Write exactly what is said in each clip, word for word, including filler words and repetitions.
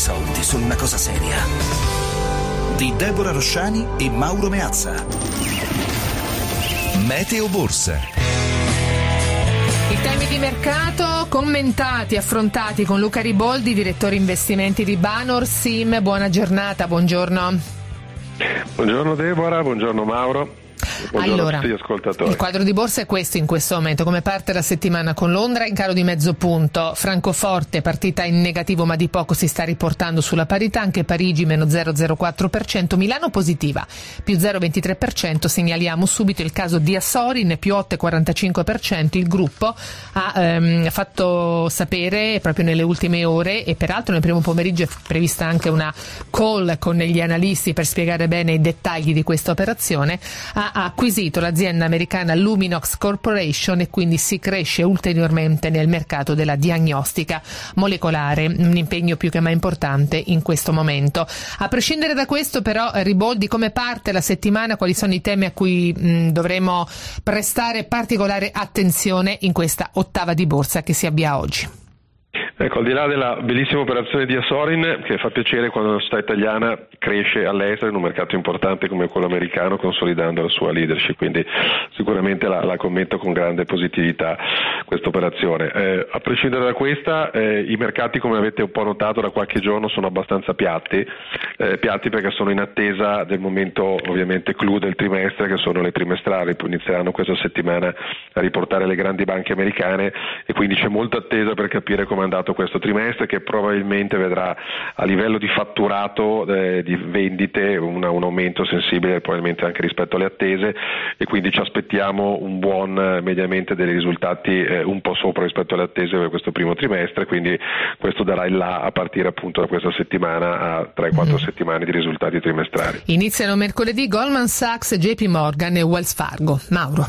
soldi sono una cosa seria. Di Deborah Rosciani e Mauro Meazza. Meteo Borsa. I temi di mercato commentati, affrontati con Luca Riboldi, direttore investimenti di Banor Sim. Buona giornata, buongiorno. Buongiorno Deborah, buongiorno Mauro. Buongiorno allora, a tutti gli ascoltatori. Il quadro di borsa è questo in questo momento. Come parte la settimana? Con Londra in calo di mezzo punto, Francoforte partita in negativo ma di poco si sta riportando sulla parità, anche Parigi meno zero virgola zero quattro per cento, Milano positiva più zero virgola ventitré per cento. Segnaliamo subito il caso di Asorin più otto virgola quarantacinque per cento. Il gruppo ha ehm, fatto sapere proprio nelle ultime ore, e peraltro nel primo pomeriggio è prevista anche una call con gli analisti per spiegare bene i dettagli di questa operazione. Ha acquisito l'azienda americana Luminox Corporation e quindi si cresce ulteriormente nel mercato della diagnostica molecolare, un impegno più che mai importante in questo momento. A prescindere da questo però, Riboldi, come parte la settimana, quali sono i temi a cui mh, dovremo prestare particolare attenzione in questa ottava di borsa che si avvia oggi? Ecco, al di là della bellissima operazione di Asorin, che fa piacere quando una società italiana cresce all'estero in un mercato importante come quello americano, consolidando la sua leadership, quindi sicuramente la, la commento con grande positività questa operazione. Eh, a prescindere da questa, eh, i mercati, come avete un po' notato da qualche giorno, sono abbastanza piatti, eh, piatti perché sono in attesa del momento ovviamente clou del trimestre, che sono le trimestrali. Poi inizieranno questa settimana a riportare le grandi banche americane e quindi c'è molta attesa per capire come è andato questo trimestre, che probabilmente vedrà a livello di fatturato eh, di vendite una, un aumento sensibile probabilmente anche rispetto alle attese, e quindi ci aspettiamo un buon eh, mediamente dei risultati eh, un po' sopra rispetto alle attese per questo primo trimestre, quindi questo darà il là a partire appunto da questa settimana a tre quattro mm. settimane di risultati trimestrali. Iniziano mercoledì Goldman Sachs, J P Morgan e Wells Fargo. Mauro.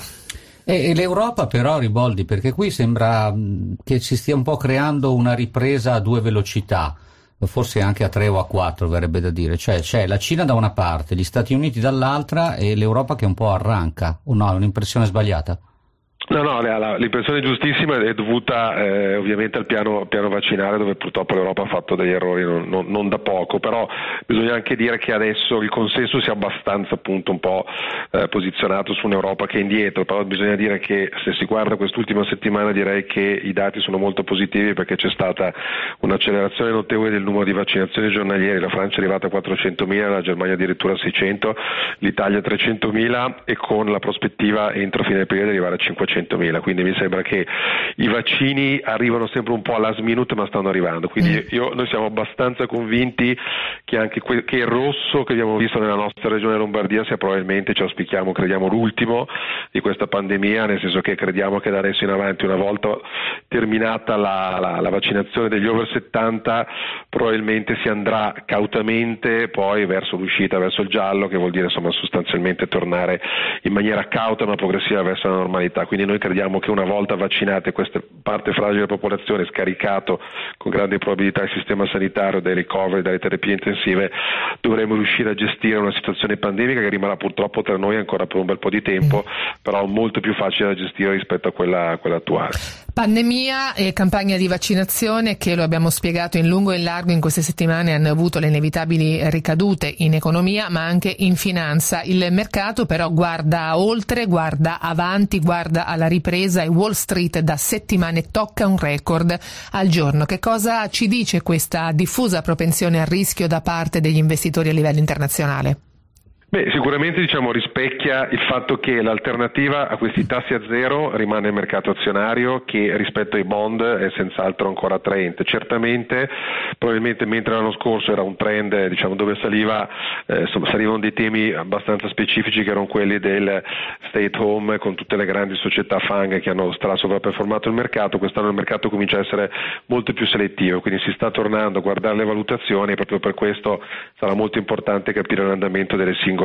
E l'Europa però, Riboldi, perché qui sembra che si stia un po' creando una ripresa a due velocità, forse anche a tre o a quattro verrebbe da dire, cioè c'è la Cina da una parte, gli Stati Uniti dall'altra e l'Europa che un po' arranca, o no, è un'impressione sbagliata? No, no, l'impressione giustissima è dovuta eh, ovviamente al piano, piano vaccinale, dove purtroppo l'Europa ha fatto degli errori non, non, non da poco, però bisogna anche dire che adesso il consenso si è abbastanza appunto un po' eh, posizionato su un'Europa che è indietro, però bisogna dire che se si guarda quest'ultima settimana direi che i dati sono molto positivi, perché c'è stata un'accelerazione notevole del numero di vaccinazioni giornaliere. La Francia è arrivata a quattrocentomila, la Germania addirittura a seicento, l'Italia a trecentomila e con la prospettiva entro fine periodo di arrivare a cinquecentomila. Quindi mi sembra che i vaccini arrivano sempre un po' alla last minute, ma stanno arrivando, quindi io, noi siamo abbastanza convinti che anche que- che il rosso che abbiamo visto nella nostra regione Lombardia sia probabilmente, ci auspichiamo, crediamo, l'ultimo di questa pandemia, nel senso che crediamo che da adesso in avanti, una volta terminata la, la, la vaccinazione degli over settanta, probabilmente si andrà cautamente poi verso l'uscita, verso il giallo, che vuol dire insomma sostanzialmente tornare in maniera cauta ma progressiva verso la normalità. Quindi noi crediamo che una volta vaccinate questa parte fragile della popolazione, scaricato con grande probabilità il sistema sanitario dai ricoveri, dalle terapie intensive, dovremo riuscire a gestire una situazione pandemica che rimarrà purtroppo tra noi ancora per un bel po' di tempo, però molto più facile da gestire rispetto a quella, a quella attuale. Pandemia e campagna di vaccinazione che, lo abbiamo spiegato in lungo e in largo in queste settimane, hanno avuto le inevitabili ricadute in economia ma anche in finanza. Il mercato però guarda oltre, guarda avanti, guarda alla ripresa, e Wall Street da settimane tocca un record al giorno. Che cosa ci dice questa diffusa propensione al rischio da parte degli investitori a livello internazionale? Beh, sicuramente diciamo rispecchia il fatto che l'alternativa a questi tassi a zero rimane il mercato azionario, che rispetto ai bond è senz'altro ancora attraente. Certamente, probabilmente mentre l'anno scorso era un trend diciamo dove saliva, eh, insomma, salivano dei temi abbastanza specifici che erano quelli del stay at home, con tutte le grandi società FANG che hanno stra sovraperformato il mercato, quest'anno il mercato comincia a essere molto più selettivo, quindi si sta tornando a guardare le valutazioni, e proprio per questo sarà molto importante capire l'andamento delle singole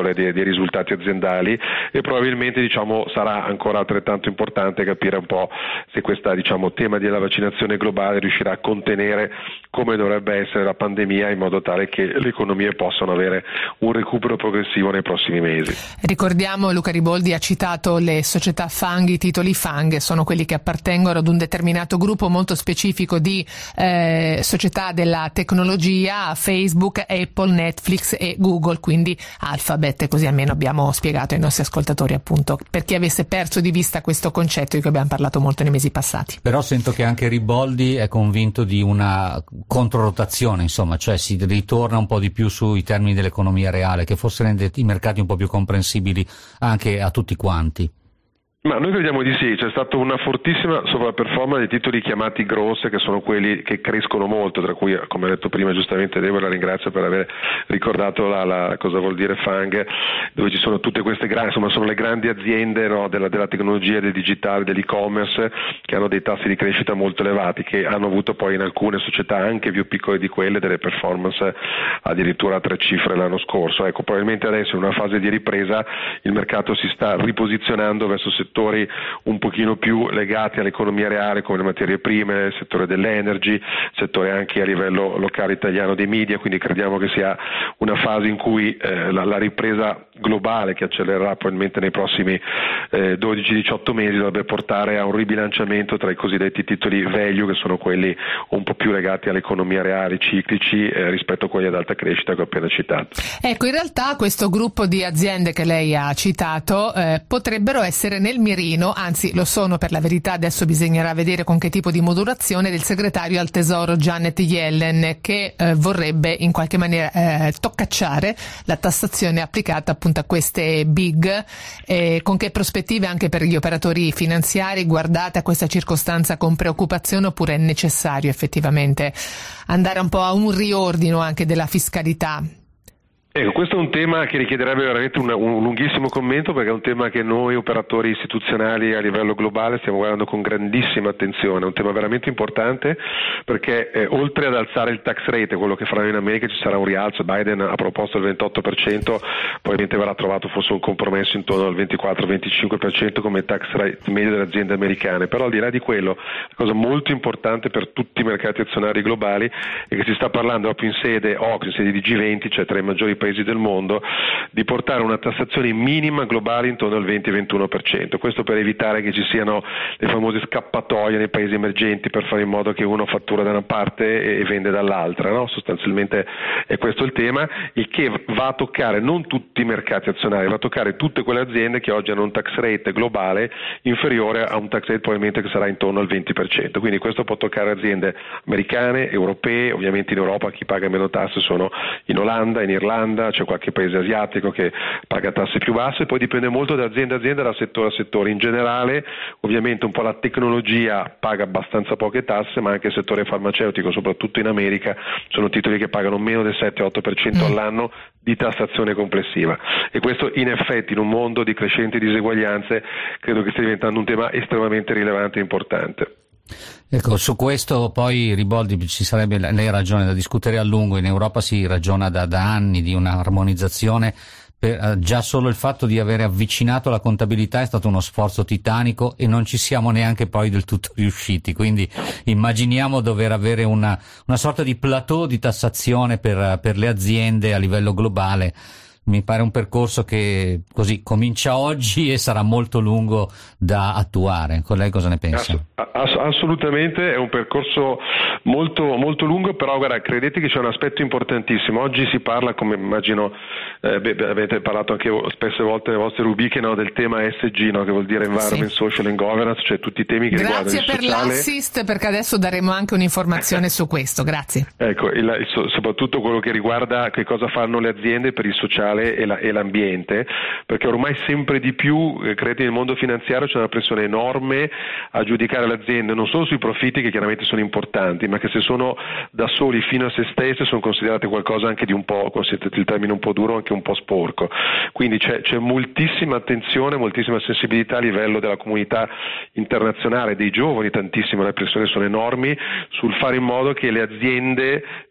singole dei, dei risultati aziendali, e probabilmente diciamo sarà ancora altrettanto importante capire un po' se questo diciamo tema della vaccinazione globale riuscirà a contenere come dovrebbe essere la pandemia, in modo tale che le economie possano avere un recupero progressivo nei prossimi mesi. Ricordiamo, Luca Riboldi ha citato le società Fang, i titoli Fang sono quelli che appartengono ad un determinato gruppo molto specifico di eh, società della tecnologia, Facebook, Apple, Netflix e Google, quindi Alphabet, così almeno abbiamo spiegato ai nostri ascoltatori, appunto, per chi avesse perso di vista questo concetto di cui abbiamo parlato molto nei mesi passati. Però sento che anche Riboldi è convinto di una controrotazione, insomma, cioè si ritorna un po' di più sui termini dell'economia reale, che forse rende i mercati un po' più comprensibili anche a tutti quanti. Ma noi crediamo di sì, c'è stata una fortissima sovraperformance dei titoli chiamati growth, che sono quelli che crescono molto, tra cui, come ha detto prima giustamente Deborah, la ringrazio per aver ricordato la, la cosa vuol dire Fang, dove ci sono tutte queste grandi, insomma sono le grandi aziende, no, della, della tecnologia, del digitale, dell'e-commerce, che hanno dei tassi di crescita molto elevati, che hanno avuto poi in alcune società anche più piccole di quelle delle performance addirittura a tre cifre l'anno scorso. Ecco, probabilmente adesso in una fase di ripresa il mercato si sta riposizionando verso settori un pochino più legati all'economia reale, come le materie prime, il settore dell'energy, il settore anche a livello locale italiano dei media, quindi crediamo che sia una fase in cui eh, la, la ripresa globale, che accelererà probabilmente nei prossimi eh, dodici diciotto mesi, dovrebbe portare a un ribilanciamento tra i cosiddetti titoli value, che sono quelli un po' più legati all'economia reale, ciclici, eh, rispetto a quelli ad alta crescita che ho appena citato. Ecco, in realtà questo gruppo di aziende che lei ha citato eh, potrebbero essere nel mirino, anzi lo sono per la verità, adesso bisognerà vedere con che tipo di modulazione, del segretario al Tesoro Janet Yellen, che eh, vorrebbe in qualche maniera eh, toccacciare la tassazione applicata appunto a queste big, eh, con che prospettive anche per gli operatori finanziari? Guardate a questa circostanza con preoccupazione, oppure è necessario effettivamente andare un po' a un riordino anche della fiscalità? Ecco, questo è un tema che richiederebbe veramente un, un lunghissimo commento, perché è un tema che noi operatori istituzionali a livello globale stiamo guardando con grandissima attenzione. È un tema veramente importante, perché eh, oltre ad alzare il tax rate, quello che faranno in America, ci sarà un rialzo. Biden ha proposto il ventotto per cento, probabilmente verrà trovato forse un compromesso intorno al ventiquattro venticinque per cento come tax rate medio delle aziende americane. Però al di là di quello, la cosa molto importante per tutti i mercati azionari globali è che si sta parlando proprio in sede O C S, in sede di G venti, cioè tra i maggiori paesi del mondo, di portare una tassazione minima globale intorno al venti ventuno per cento. Questo per evitare che ci siano le famose scappatoie nei paesi emergenti, per fare in modo che uno fattura da una parte e vende dall'altra, no? Sostanzialmente è questo il tema, il che va a toccare non tutti i mercati azionari, va a toccare tutte quelle aziende che oggi hanno un tax rate globale inferiore a un tax rate probabilmente che sarà intorno al venti per cento. Quindi questo può toccare aziende americane, europee, ovviamente in Europa chi paga meno tasse sono in Olanda, in Irlanda, c'è qualche paese asiatico che paga tasse più basse, poi dipende molto da azienda a azienda, da settore a settore. In generale, ovviamente un po' la tecnologia paga abbastanza poche tasse, ma anche il settore farmaceutico, soprattutto in America, sono titoli che pagano meno del sette otto per cento all'anno di tassazione complessiva. E questo in effetti in un mondo di crescenti diseguaglianze credo che stia diventando un tema estremamente rilevante e importante. Ecco, su questo poi Riboldi ci sarebbe, lei ha ragione, da discutere a lungo. In Europa si ragiona da, da anni di un'armonizzazione. Per, già solo il fatto di avere avvicinato la contabilità è stato uno sforzo titanico e non ci siamo neanche poi del tutto riusciti, quindi immaginiamo dover avere una, una sorta di plateau di tassazione per, per le aziende a livello globale. Mi pare un percorso che così comincia oggi e sarà molto lungo da attuare. Con lei cosa ne pensa? Ass- assolutamente, è un percorso molto, molto lungo, però guarda, credete che c'è un aspetto importantissimo. Oggi si parla, come immagino eh, beh, avete parlato anche spesse volte nelle vostre rubriche, no, del tema E S G, no, che vuol dire Environment, sì. Social and Governance, cioè tutti i temi che Grazie riguardano il sociale. Grazie per l'assist, perché adesso daremo anche un'informazione su questo. Grazie. Ecco, il, il, soprattutto quello che riguarda che cosa fanno le aziende per il sociale E, la, e l'ambiente, perché ormai sempre di più, eh, credete, nel mondo finanziario c'è una pressione enorme a giudicare le aziende non solo sui profitti, che chiaramente sono importanti, ma che se sono da soli fino a se stesse sono considerate qualcosa anche di un po', considerate il termine un po' duro, anche un po' sporco. Quindi c'è, c'è moltissima attenzione, moltissima sensibilità a livello della comunità internazionale, dei giovani, tantissimo, le pressioni sono enormi sul fare in modo che le aziende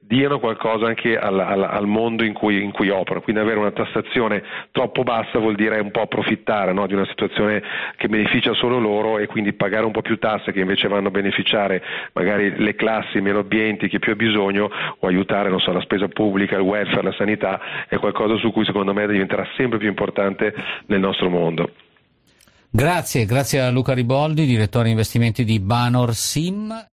diano qualcosa anche al, al, al mondo in cui, in cui operano. Quindi avere una tassazione troppo bassa vuol dire un po' approfittare, no, di una situazione che beneficia solo loro, e quindi pagare un po' più tasse che invece vanno a beneficiare magari le classi meno abbienti, chi più ha bisogno, o aiutare, non so, la spesa pubblica, il welfare, la sanità, è qualcosa su cui secondo me diventerà sempre più importante nel nostro mondo. Grazie, grazie a Luca Riboldi, direttore investimenti di Banor Sim.